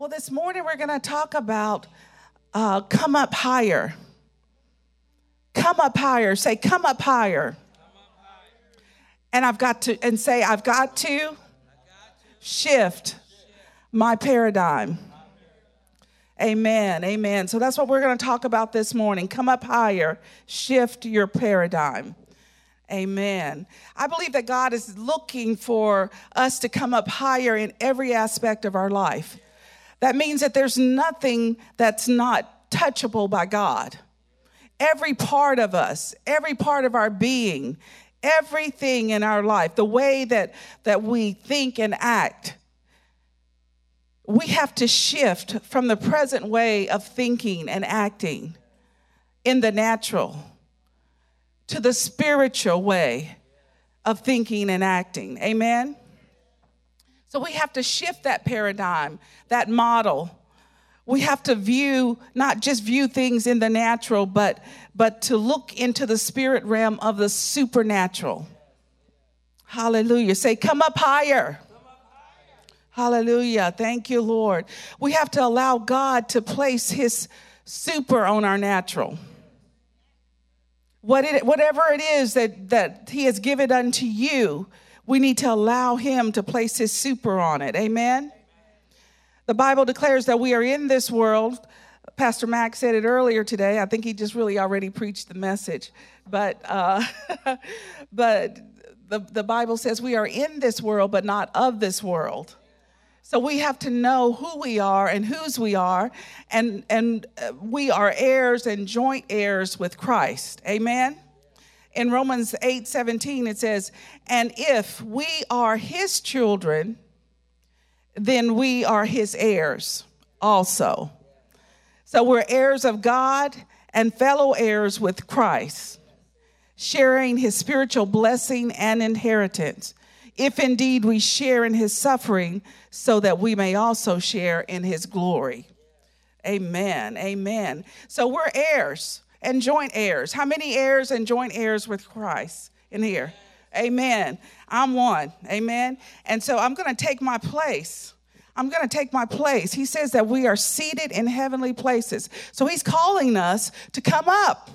Well, this morning we're going to talk about come up higher. Come up higher. Say, come up higher. And I've got to shift my paradigm. Amen. Amen. So that's what we're going to talk about this morning. Come up higher. Shift your paradigm. Amen. I believe that God is looking for us to come up higher in every aspect of our life. That means that there's nothing that's not touchable by God. Every part of us, every part of our being, everything in our life, the way that we think and act, we have to shift from the present way of thinking and acting in the natural to the spiritual way of thinking and acting. Amen? So we have to shift that paradigm, that model. We have to not just view things in the natural, but to look into the spirit realm of the supernatural. Hallelujah. Say, come up higher. Hallelujah. Thank you, Lord. We have to allow God to place his super on our natural. Whatever it is that he has given unto you, we need to allow him to place his super on it. Amen? The Bible declares that we are in this world. Pastor Max said it earlier today. I think he just really already preached the message. But the Bible says we are in this world, but not of this world. So we have to know who we are and whose we are, and we are heirs and joint heirs with Christ. Amen? In Romans 8:17, it says, and if we are his children, then we are his heirs also. So we're heirs of God and fellow heirs with Christ, sharing his spiritual blessing and inheritance, if indeed we share in his suffering, so that we may also share in his glory. Amen. Amen. So we're heirs and joint heirs. How many heirs and joint heirs with Christ in here? Amen. I'm one. Amen. And so I'm going to take my place. He says that we are seated in heavenly places. So he's calling us to come up.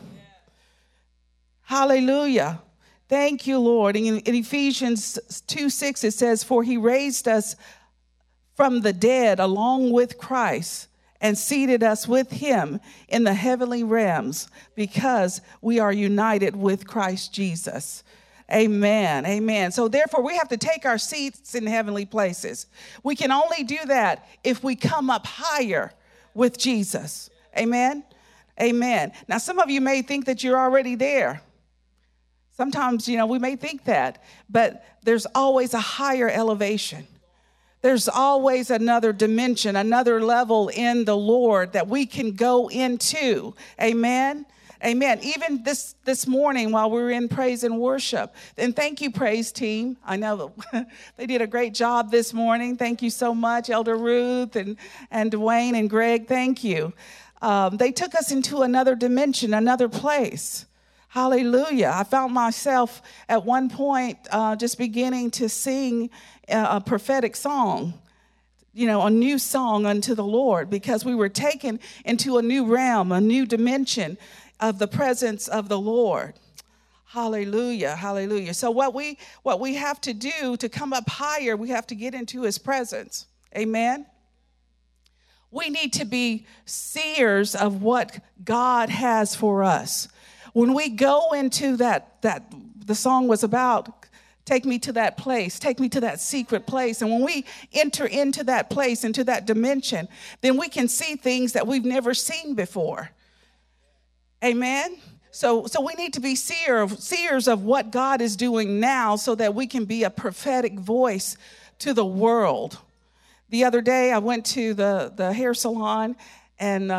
Hallelujah. Thank you, Lord. In Ephesians 2:6, it says, for he raised us from the dead along with Christ and seated us with him in the heavenly realms because we are united with Christ Jesus. Amen. Amen. So therefore, we have to take our seats in heavenly places. We can only do that if we come up higher with Jesus. Amen. Amen. Now, some of you may think that you're already there. Sometimes, we may think that, but there's always a higher elevation. There's always another dimension, another level in the Lord that we can go into. Amen. Amen. Even this morning while we were in praise and worship, and thank you, praise team. I know they did a great job this morning. Thank you so much, Elder Ruth and Dwayne and Greg. Thank you. They took us into another dimension, another place. Hallelujah. I found myself at one point just beginning to sing a prophetic song, a new song unto the Lord, because we were taken into a new realm, a new dimension of the presence of the Lord. Hallelujah. Hallelujah. So what we have to do to come up higher, we have to get into his presence. Amen. We need to be seers of what God has for us. When we go into that the song was about, take me to that place, take me to that secret place. And when we enter into that place, into that dimension, then we can see things that we've never seen before. Amen. So we need to be seers of what God is doing now so that we can be a prophetic voice to the world. The other day I went to the hair salon and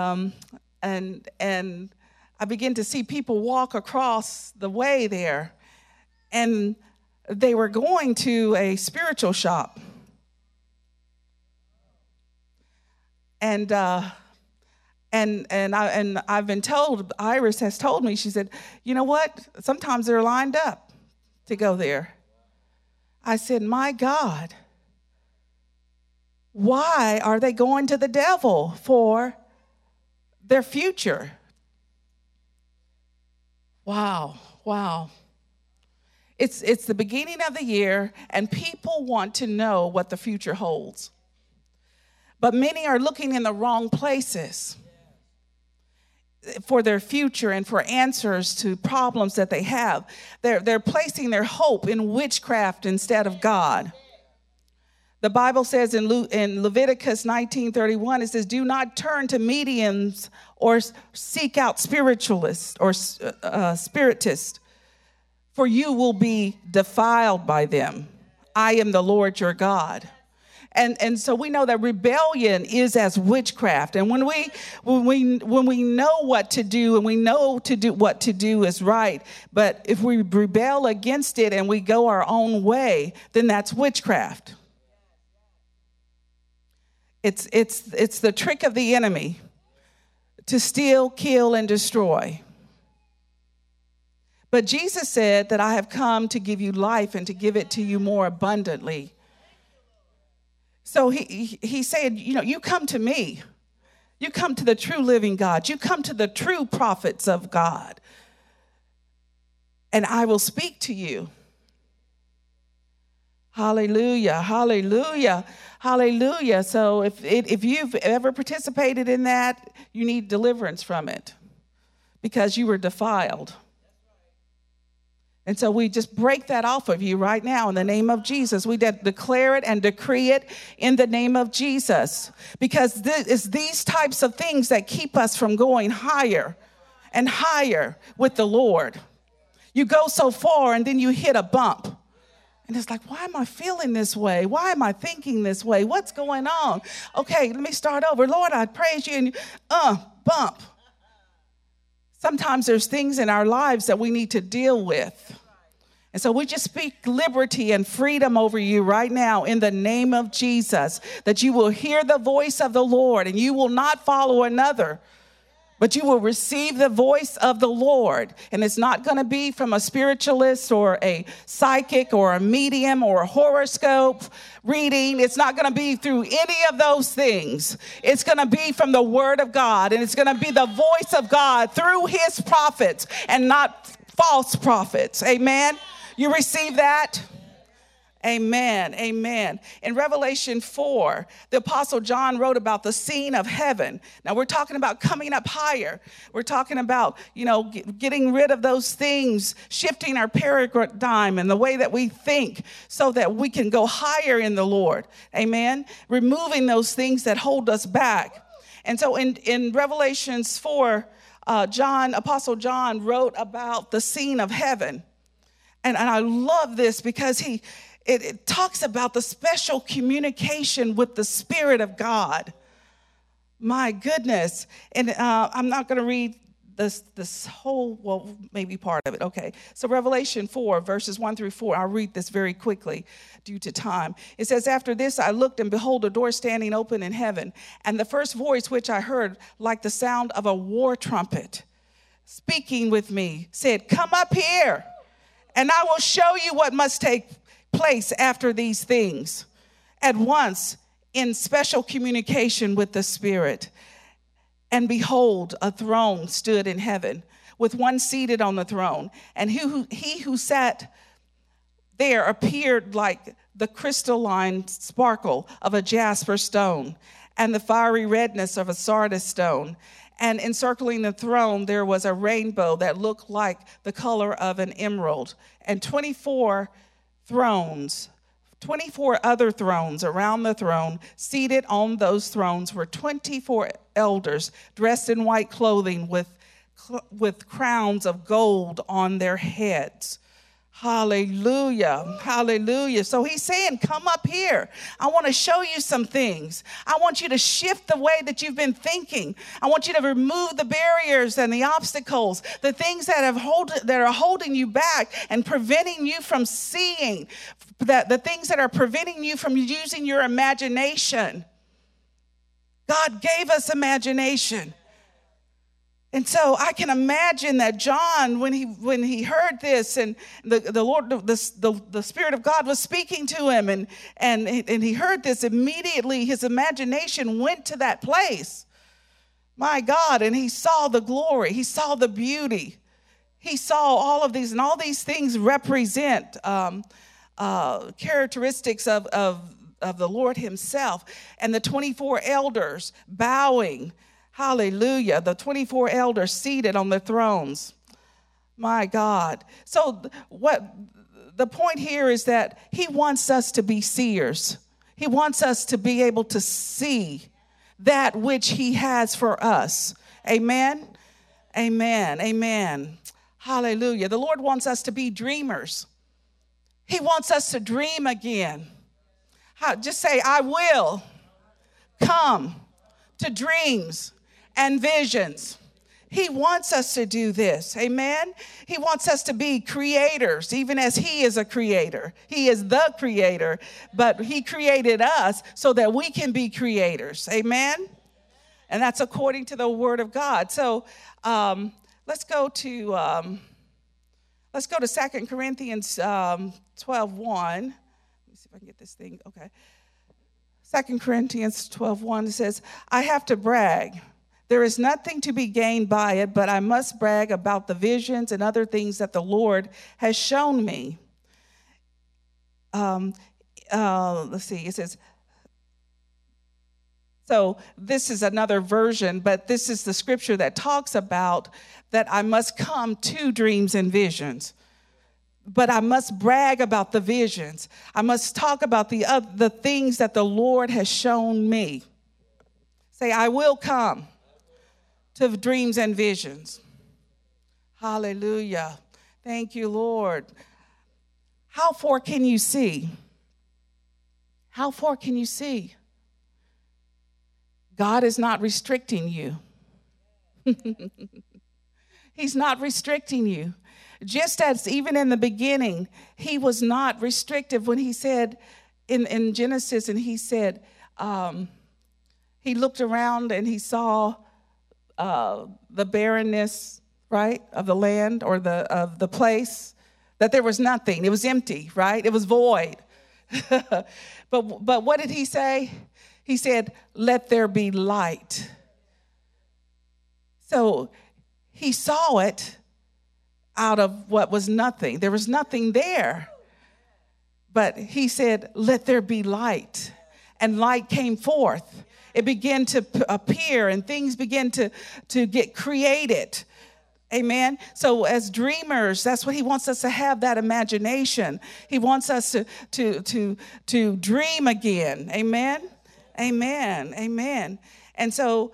I began to see people walk across the way there, and they were going to a spiritual shop. And I've been told, Iris has told me, she said, you know what? Sometimes they're lined up to go there. I said, my God, Why are they going to the devil for their future? Wow. It's the beginning of the year, and people want to know what the future holds. But many are looking in the wrong places for their future and for answers to problems that they have. They're placing their hope in witchcraft instead of God. The Bible says in Leviticus 19:31, it says, do not turn to mediums or seek out spiritualists or spiritists, for you will be defiled by them. I am the Lord your God. And so we know that rebellion is as witchcraft. And when we know what to do and we know what to do is right, but if we rebel against it and we go our own way, then that's witchcraft. It's the trick of the enemy to steal, kill, and destroy. But Jesus said that I have come to give you life and to give it to you more abundantly. So he said, you come to me. You come to the true living God. You come to the true prophets of God. And I will speak to you. Hallelujah, hallelujah, hallelujah. So if you've ever participated in that, you need deliverance from it because you were defiled. And so we just break that off of you right now in the name of Jesus. We declare it and decree it in the name of Jesus, because it's these types of things that keep us from going higher and higher with the Lord. You go so far and then you hit a bump. And it's like, why am I feeling this way? Why am I thinking this way? What's going on? Okay, let me start over. Lord, I praise you. And bump. Sometimes there's things in our lives that we need to deal with. And so we just speak liberty and freedom over you right now in the name of Jesus, that you will hear the voice of the Lord and you will not follow another, but you will receive the voice of the Lord. And it's not going to be from a spiritualist or a psychic or a medium or a horoscope reading. It's not going to be through any of those things. It's going to be from the Word of God. And it's going to be the voice of God through His prophets and not false prophets. Amen. You receive that? Amen. Amen. In Revelation 4, the Apostle John wrote about the scene of heaven. Now we're talking about coming up higher. We're talking about, getting rid of those things, shifting our paradigm and the way that we think so that we can go higher in the Lord. Amen. Removing those things that hold us back. And so in Revelations 4, Apostle John wrote about the scene of heaven. And I love this because it talks about the special communication with the Spirit of God. My goodness. And I'm not going to read this whole, maybe part of it. Okay. So Revelation 4, verses 1-4. I'll read this very quickly due to time. It says, after this, I looked, and behold, a door standing open in heaven. And the first voice which I heard, like the sound of a war trumpet, speaking with me, said, come up here, and I will show you what must take place after these things. At once, in special communication with the Spirit. And behold, a throne stood in heaven, with one seated on the throne. And he who sat there appeared like the crystalline sparkle of a jasper stone, and the fiery redness of a sardius stone. And encircling the throne, there was a rainbow that looked like the color of an emerald. And 24 other thrones around the throne. Seated on those thrones were 24 elders dressed in white clothing with crowns of gold on their heads. Hallelujah. Hallelujah. So he's saying, come up here. I want to show you some things. I want you to shift the way that you've been thinking. I want you to remove the barriers and the obstacles, the things that are holding you back and preventing you from seeing, the things that are preventing you from using your imagination. God gave us imagination. And so I can imagine that John, when he heard this, and the Lord, the Spirit of God was speaking to him, and he heard this, immediately his imagination went to that place. My God, and he saw the glory, he saw the beauty, he saw all of these, and all these things represent characteristics of the Lord himself. And the 24 elders bowing. Hallelujah. The 24 elders seated on their thrones. My God. So what the point here is that he wants us to be seers. He wants us to be able to see that which he has for us. Amen. Amen. Amen. Hallelujah. The Lord wants us to be dreamers. He wants us to dream again. Just say, I will come to dreams and visions. He wants us to do this. Amen. He wants us to be creators, even as he is a creator. He is the creator, but he created us so that we can be creators. Amen. And that's according to the word of God. So let's go to 2 Corinthians 12:1. Let me see if I can get this thing. Okay. 2 Corinthians 12:1, it says, I have to brag. There is nothing to be gained by it, but I must brag about the visions and other things that the Lord has shown me. Let's see, it says, so this is another version, but this is the scripture that talks about that I must come to dreams and visions. But I must brag about the visions. I must talk about the things that the Lord has shown me. Say, I will come to dreams and visions. Hallelujah. Thank you, Lord. How far can you see? How far can you see? God is not restricting you. He's not restricting you. Just as even in the beginning, he was not restrictive when he said in Genesis, and he said, he looked around and he saw the barrenness, right, of the land or of the place, that there was nothing. It was empty, right? It was void. But what did he say? He said, let there be light. So he saw it out of what was nothing. There was nothing there. But he said, let there be light. And light came forth. It began to appear and things began to get created. Amen. So as dreamers, that's what he wants us to have, that imagination. He wants us to dream again. Amen. Amen. Amen. And so,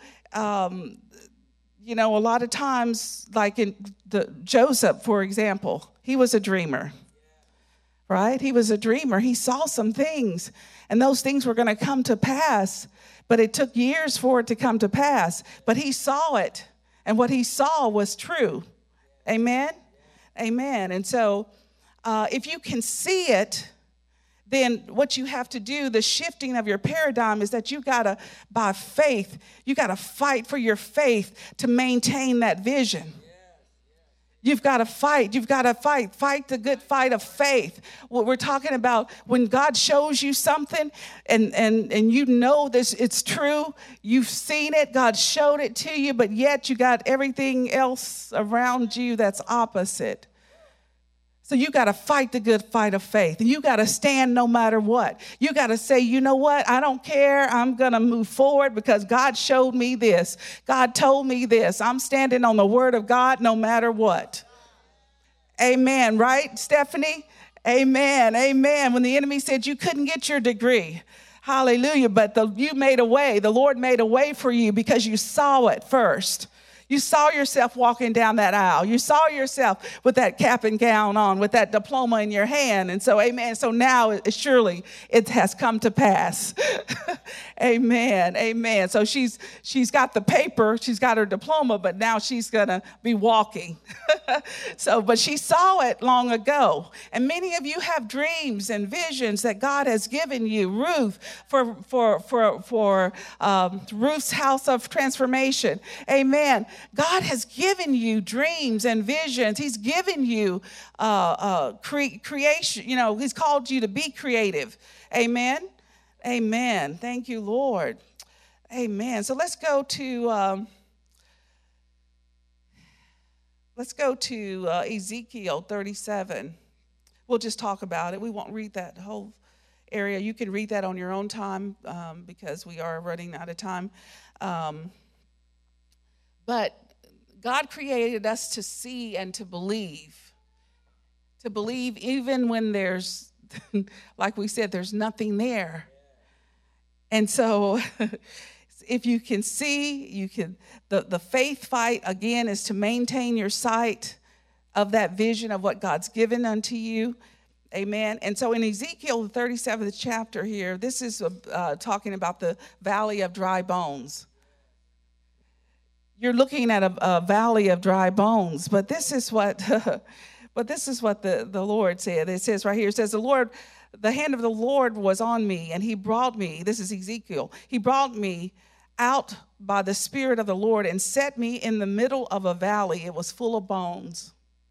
a lot of times, like in Joseph, for example, he was a dreamer, right? He was a dreamer. He saw some things, and those things were going to come to pass, but it took years for it to come to pass. But he saw it, and what he saw was true. Amen? Amen. And so if you can see it, then what you have to do, the shifting of your paradigm, is that you got to, by faith, you got to fight for your faith to maintain that vision. You've got to fight. You've got to fight the good fight of faith. What we're talking about, when God shows you something and you know this, it's true, you've seen it, God showed it to you, but yet you got everything else around you that's opposite. So you got to fight the good fight of faith, and you got to stand no matter what. You got to say, you know what? I don't care. I'm going to move forward because God showed me this. God told me this. I'm standing on the word of God no matter what. Amen. Right, Stephanie? Amen. Amen. When the enemy said you couldn't get your degree, hallelujah, but you made a way. The Lord made a way for you because you saw it first. You saw yourself walking down that aisle. You saw yourself with that cap and gown on, with that diploma in your hand. And so, amen. So now, surely it has come to pass. Amen. Amen. So she's got the paper. She's got her diploma, but now she's going to be walking. But she saw it long ago. And many of you have dreams and visions that God has given you. Ruth, for Ruth's house of transformation. Amen. God has given you dreams and visions. He's given you creation. He's called you to be creative. Amen. Amen. Thank you, Lord. Amen. So let's go to Ezekiel 37. We'll just talk about it. We won't read that whole area. You can read that on your own time because we are running out of time. But God created us to see and to believe even when there's, like we said, there's nothing there. And so if you can see, the faith fight, again, is to maintain your sight of that vision of what God's given unto you. Amen. And so in Ezekiel, the 37th chapter here, this is talking about the valley of dry bones. You're looking at a valley of dry bones, but this is what the Lord said. It says right here, it says, the hand of the Lord was on me, and he brought me, this is Ezekiel, he brought me out by the Spirit of the Lord and set me in the middle of a valley. It was full of bones.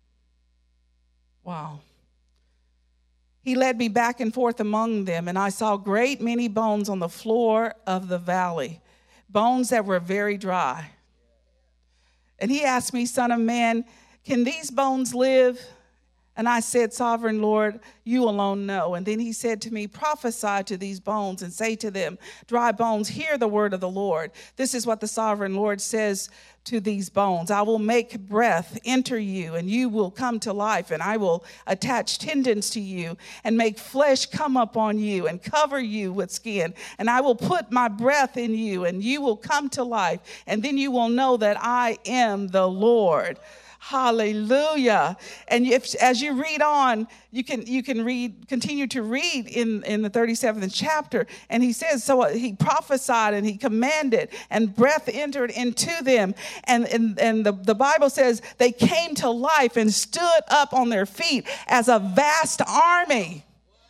Wow. He led me back and forth among them, and I saw great many bones on the floor of the valley, bones that were very dry. And he asked me, Son of man, can these bones live? And I said, Sovereign Lord, you alone know. And then he said to me, prophesy to these bones and say to them, dry bones, hear the word of the Lord. This is what the Sovereign Lord says to these bones. I will make breath enter you, and you will come to life, and I will attach tendons to you and make flesh come up on you and cover you with skin. And I will put my breath in you, and you will come to life, and then you will know that I am the Lord. Hallelujah. And as you read on, you can continue to read in the 37th chapter. And he says, so he prophesied and he commanded, and breath entered into them. And the Bible says they came to life and stood up on their feet as a vast army.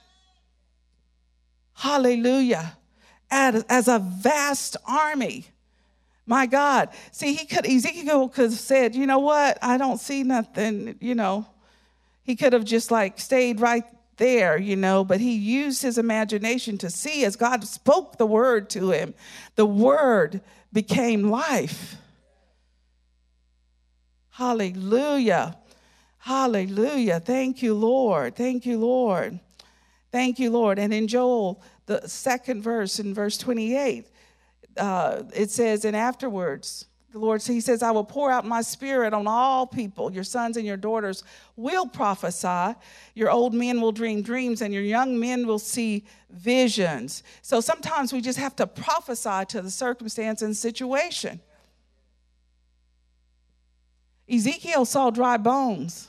Hallelujah. As a vast army. My God. See, Ezekiel could have said, you know what? I don't see nothing, He could have just stayed right there, but he used his imagination to see as God spoke the word to him. The word became life. Hallelujah. Hallelujah. Thank you, Lord. Thank you, Lord. Thank you, Lord. And in Joel, the second verse, in verse 28, it says, and afterwards, the Lord, he says, I will pour out my spirit on all people. Your sons and your daughters will prophesy. Your old men will dream dreams, and your young men will see visions. So sometimes we just have to prophesy to the circumstance and situation. Ezekiel saw dry bones,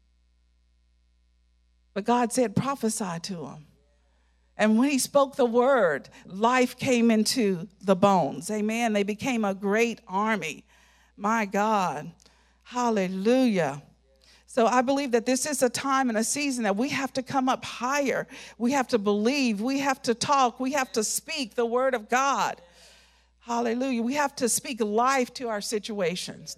but God said, prophesy to him. And when he spoke the word, life came into the bones. Amen. They became a great army. My God. Hallelujah. So I believe that this is a time and a season that we have to come up higher. We have to believe. We have to talk. We have to speak the word of God. Hallelujah. We have to speak life to our situations.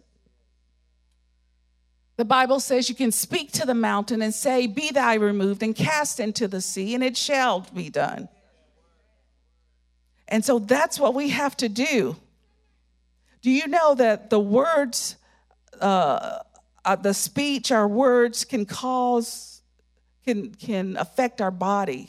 The Bible says you can speak to the mountain and say, be thou removed and cast into the sea, and it shall be done. And so that's what we have to do. Do you know that the words, the speech, our words can affect our body?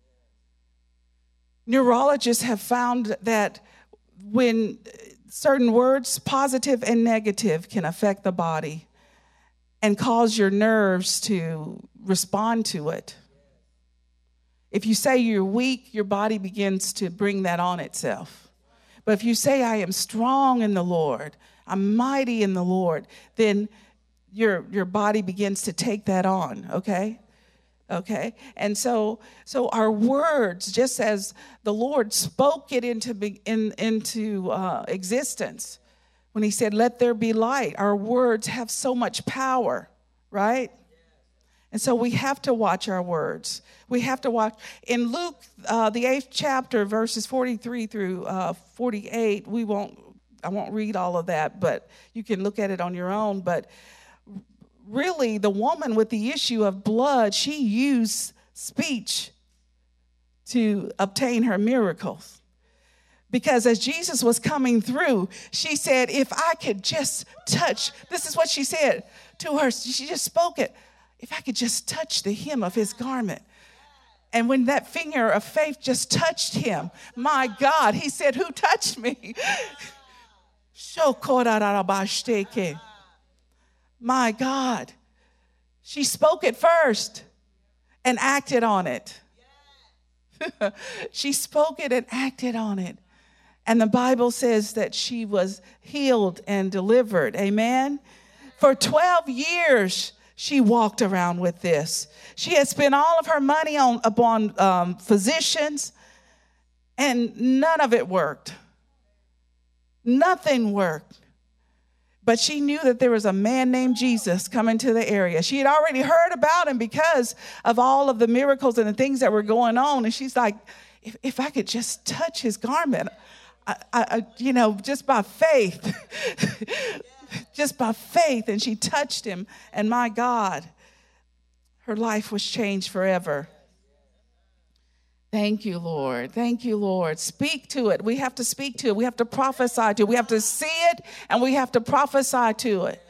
Neurologists have found that when certain words, positive and negative, can affect the body and cause your nerves to respond to it. If you say you're weak, your body begins to bring that on itself. But if you say, I am strong in the Lord, I'm mighty in the Lord, then your body begins to take that on, okay? Okay? And so our words, just as the Lord spoke it into existence, when he said, let there be light, our words have so much power, right? And so we have to watch our words. We have to watch. In Luke, the 8th chapter, verses 43 through 48, we won't I won't read all of that, but you can look at it on your own. But really, the woman with the issue of blood, she used speech to obtain her miracles. Because as Jesus was coming through, she said, if I could just touch, this is what she said to her. She just spoke it. If I could just touch the hem of his garment. And when that finger of faith just touched him, my God, he said, who touched me? My God. She spoke it first and acted on it. She spoke it and acted on it. And the Bible says that she was healed and delivered. Amen. For 12 years, she walked around with this. She had spent all of her money upon physicians, and none of it worked. Nothing worked. But she knew that there was a man named Jesus coming to the area. She had already heard about him because of all of the miracles and the things that were going on. And she's like, if I could just touch his garment, I just by faith, just by faith. And she touched him. And my God, her life was changed forever. Thank you, Lord. Thank you, Lord. Speak to it. We have to speak to it. We have to prophesy to it. We have to see it and we have to prophesy to it.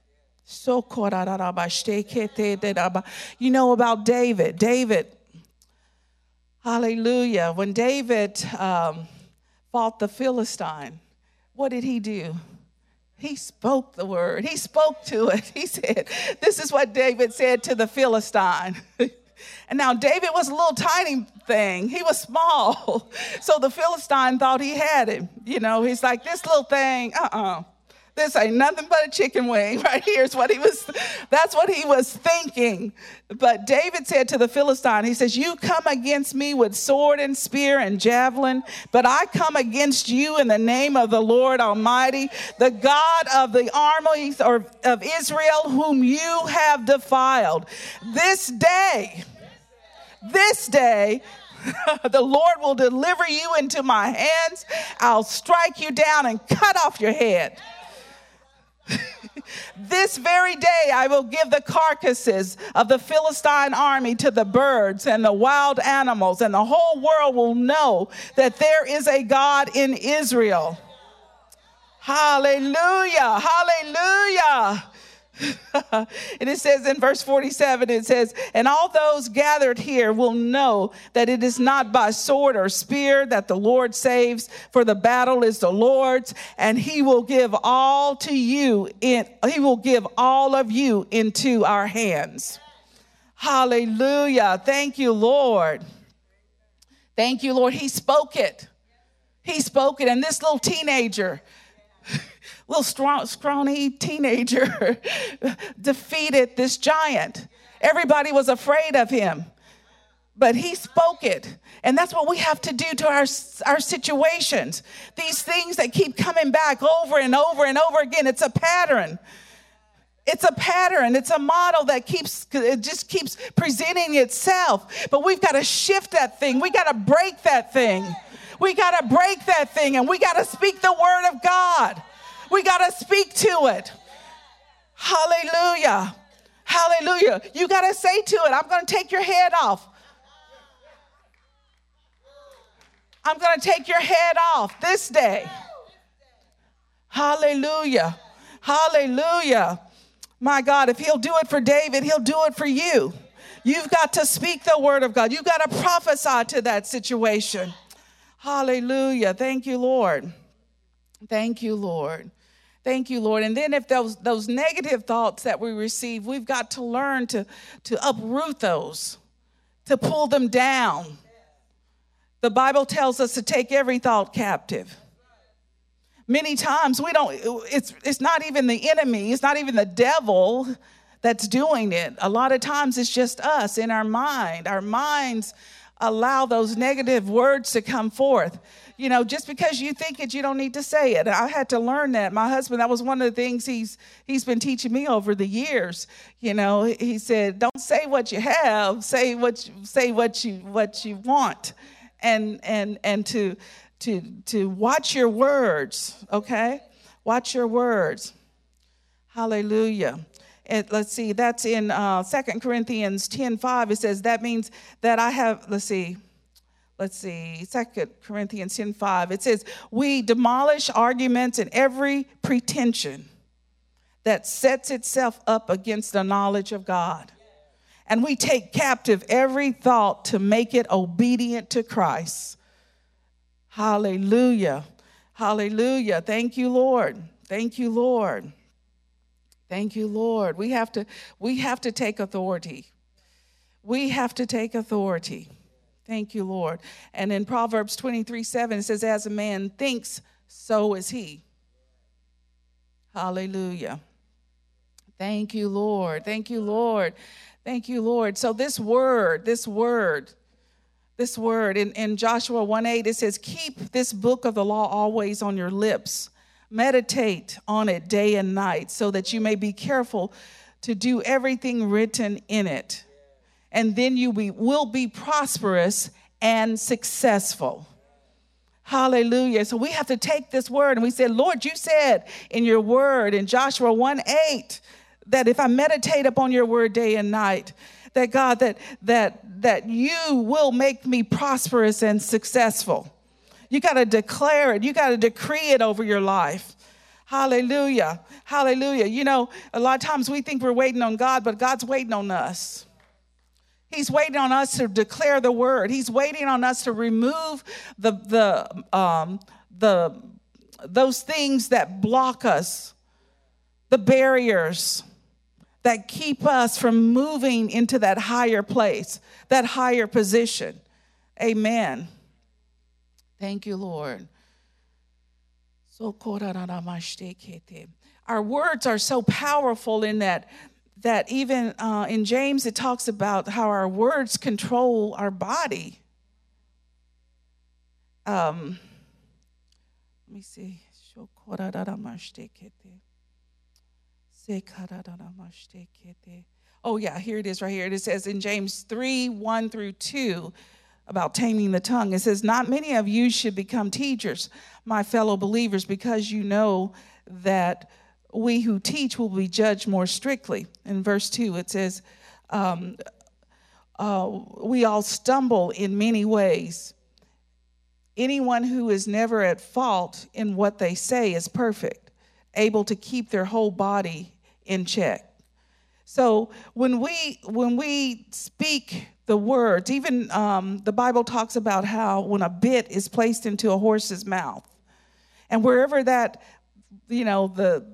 You know about David. David, hallelujah. When David fought the Philistine, what did he do? He spoke the word. He spoke to it. He said, this is what David said to the Philistine. And now David was a little tiny thing. He was small. So the Philistine thought he had him. He's like, this little thing, this ain't nothing but a chicken wing right here is that's what he was thinking. But David said to the Philistine, he says, you come against me with sword and spear and javelin, but I come against you in the name of the Lord Almighty, the God of the armies of Israel, whom you have defiled. This day, the Lord will deliver you into my hands. I'll strike you down and cut off your head. This very day I will give the carcasses of the Philistine army to the birds and the wild animals, and the whole world will know that there is a God in Israel. Hallelujah, hallelujah. And it says in verse 47, it says, and all those gathered here will know that it is not by sword or spear that the Lord saves, for the battle is the Lord's, and he will give all of you into our hands. Hallelujah. Thank you, Lord. Thank you, Lord. He spoke it. He spoke it. And this little teenager, little scrawny teenager defeated this giant. Everybody was afraid of him, but he spoke it. And that's what we have to do to our situations. These things that keep coming back over and over and over again. It's a pattern. It's a pattern. It's a model that just keeps presenting itself. But we've got to shift that thing. We got to break that thing. We got to break that thing, and we got to speak the word of God. We got to speak to it. Hallelujah. Hallelujah. You got to say to it, I'm going to take your head off. I'm going to take your head off this day. Hallelujah. Hallelujah. My God, if he'll do it for David, he'll do it for you. You've got to speak the word of God. You've got to prophesy to that situation. Hallelujah. Thank you, Lord. Thank you, Lord. Thank you, Lord. And then if those negative thoughts that we receive, we've got to learn to uproot those, to pull them down. The Bible tells us to take every thought captive. Many times it's not even the enemy, it's not even the devil that's doing it. A lot of times it's just us in our mind. Our minds allow those negative words to come forth. Just because you think it, you don't need to say it. I had to learn that. My husband, that was one of the things he's been teaching me over the years. He said, don't say what you have, say what you want. And to watch your words, okay? Watch your words. Hallelujah. And let's see, that's in 2 Corinthians 10:5. It says that means that I have, let's see, 2 Corinthians 10:5. It says, we demolish arguments and every pretension that sets itself up against the knowledge of God. And we take captive every thought to make it obedient to Christ. Hallelujah. Hallelujah. Thank you, Lord. Thank you, Lord. Thank you, Lord. We have to take authority. We have to take authority. Thank you, Lord. And in Proverbs 23:7, it says, as a man thinks, so is he. Hallelujah. Thank you, Lord. Thank you, Lord. Thank you, Lord. So this word in Joshua 1:8, it says, keep this book of the law always on your lips. Meditate on it day and night so that you may be careful to do everything written in it. And then you will be prosperous and successful. Hallelujah. So we have to take this word and we said, Lord, you said in your word in Joshua 1:8 that if I meditate upon your word day and night, that God, that you will make me prosperous and successful. You got to declare it. You got to decree it over your life. Hallelujah. Hallelujah. You know, a lot of times we think we're waiting on God, but God's waiting on us. He's waiting on us to declare the word. He's waiting on us to remove those things that block us, the barriers that keep us from moving into that higher place, that higher position. Amen. Thank you, Lord. Our words are so powerful in that even in James, it talks about how our words control our body. Let me see. Oh, yeah, here it is right here. It says in James 3:1-2 about taming the tongue. It says, not many of you should become teachers, my fellow believers, because you know that we who teach will be judged more strictly. In verse 2, it says, we all stumble in many ways. Anyone who is never at fault in what they say is perfect, able to keep their whole body in check. So when we speak the words, even the Bible talks about how when a bit is placed into a horse's mouth, and wherever that, you know,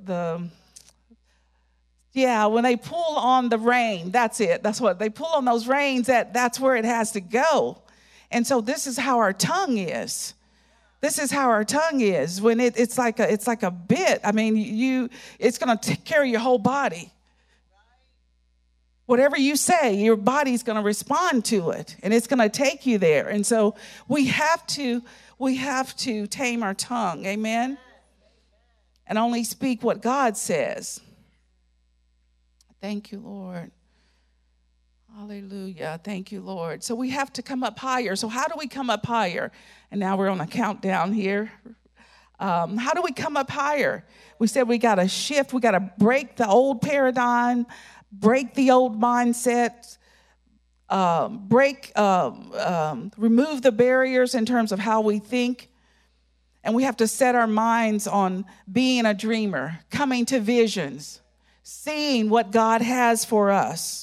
when they pull on the rein, that's it. That's what they pull on, those reins. That's where it has to go. And so this is how our tongue is. This is how our tongue is. When it's like a bit. I mean, it's going to carry your whole body. Whatever you say, your body's going to respond to it, and it's going to take you there. And so we have to tame our tongue. Amen. And only speak what God says. Thank you, Lord. Hallelujah. Thank you, Lord. So we have to come up higher. So how do we come up higher? And now we're on a countdown here. How do we come up higher? We said we got to shift. We got to break the old paradigm, break the old mindset, remove the barriers in terms of how we think. And we have to set our minds on being a dreamer, coming to visions, seeing what God has for us.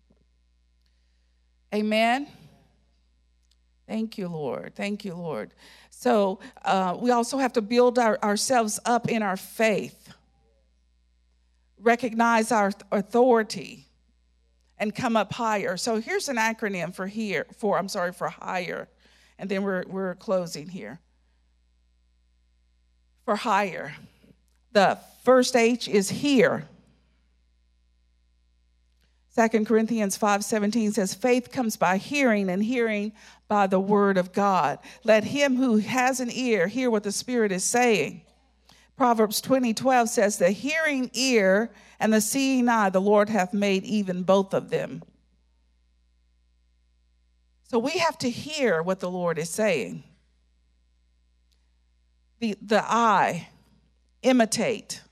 Amen. Thank you, Lord. Thank you, Lord. So we also have to build ourselves up in our faith, recognize our authority, and come up higher. So here's an acronym for higher, and then we're closing here. For higher, the first H is hear. 2 Corinthians 5:17 says, faith comes by hearing, and hearing by the word of God. Let him who has an ear hear what the Spirit is saying. Proverbs 20:12 says, the hearing ear and the seeing eye, the Lord hath made even both of them. So we have to hear what the Lord is saying. The eye, imitate.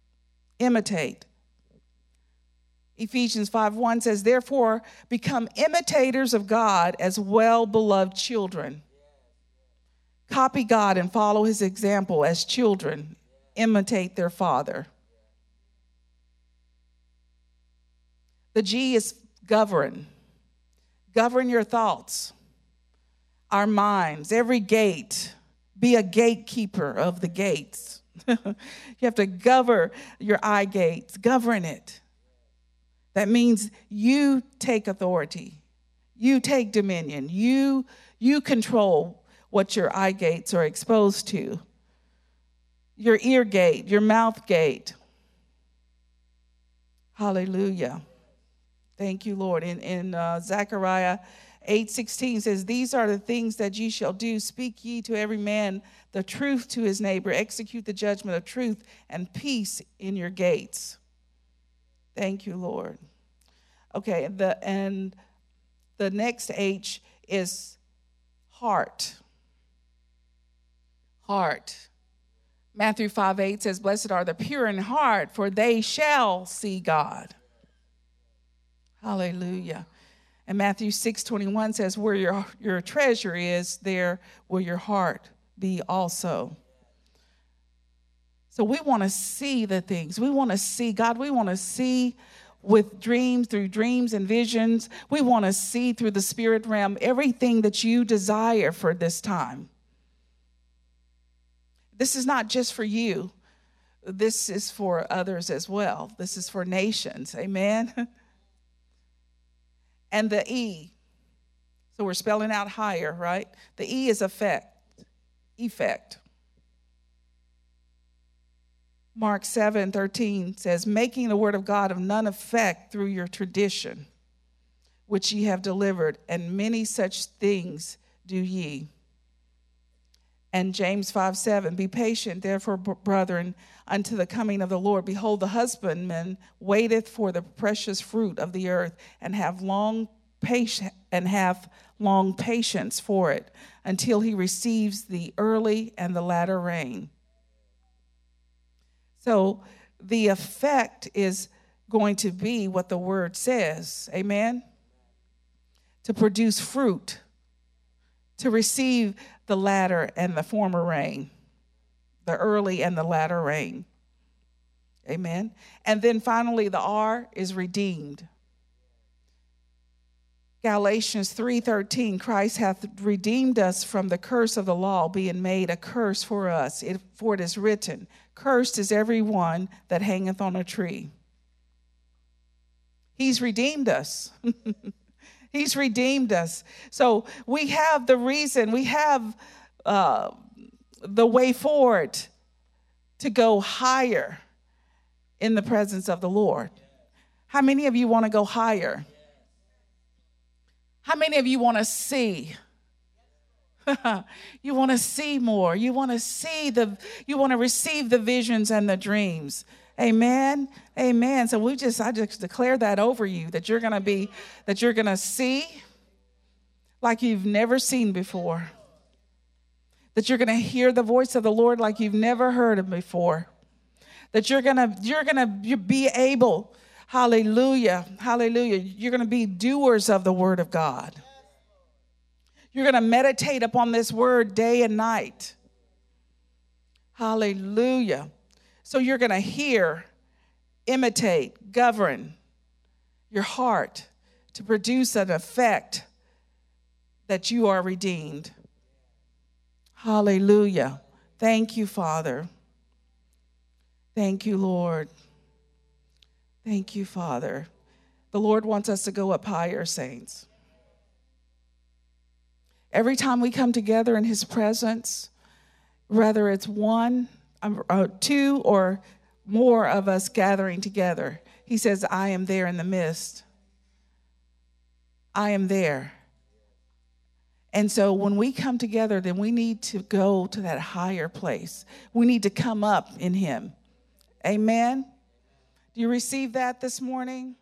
Ephesians 5:1 says, therefore, become imitators of God as well-beloved children. Copy God and follow his example as children. Imitate their father. The G is govern. Govern your thoughts, our minds, every gate. Be a gatekeeper of the gates. You have to govern your eye gates. Govern it. That means you take authority. You take dominion. You control what your eye gates are exposed to. Your ear gate, your mouth gate. Hallelujah. Thank you, Lord. In Zechariah 8:16 says, these are the things that ye shall do. Speak ye to every man the truth to his neighbor. Execute the judgment of truth and peace in your gates. Thank you, Lord. Okay, the next H is heart. Heart. Matthew 5:8 says, blessed are the pure in heart, for they shall see God. Hallelujah. And Matthew 6:21 says, where your treasure is, there will your heart be also. So we want to see the things. We want to see God. We want to see with dreams, through dreams and visions. We want to see through the spirit realm everything that you desire for this time. This is not just for you. This is for others as well. This is for nations. Amen. And the E. So we're spelling out higher, right? The E is effect. Mark 7:13 says, making the word of God of none effect through your tradition, which ye have delivered, and many such things do ye. And James 5:7, be patient, therefore, brethren, unto the coming of the Lord. Behold, the husbandman waiteth for the precious fruit of the earth, and hath long patience for it, until he receives the early and the latter rain. So the effect is going to be what the word says. Amen? To produce fruit, to receive the latter and the former rain, the early and the latter rain. Amen? And then finally, the R is redeemed. Galatians 3:13, Christ hath redeemed us from the curse of the law, being made a curse for us. For it is written, cursed is every one that hangeth on a tree. He's redeemed us. He's redeemed us. So we have the reason, we have the way forward to go higher in the presence of the Lord. How many of you want to go higher? How many of you want to see? You want to see more. You want to receive the visions and the dreams. Amen. Amen. So I just declare that over you, that you're going to see like you've never seen before. That you're going to hear the voice of the Lord like you've never heard him before. That you're going to be able, hallelujah, hallelujah. You're going to be doers of the word of God. You're going to meditate upon this word day and night. Hallelujah. So you're going to hear, imitate, govern your heart to produce an effect that you are redeemed. Hallelujah. Thank you, Father. Thank you, Lord. Thank you, Father. The Lord wants us to go up higher, saints. Every time we come together in his presence, whether it's one, two, or more of us gathering together, he says, I am there in the midst. I am there. And so when we come together, then we need to go to that higher place. We need to come up in him. Amen. Do you receive that this morning?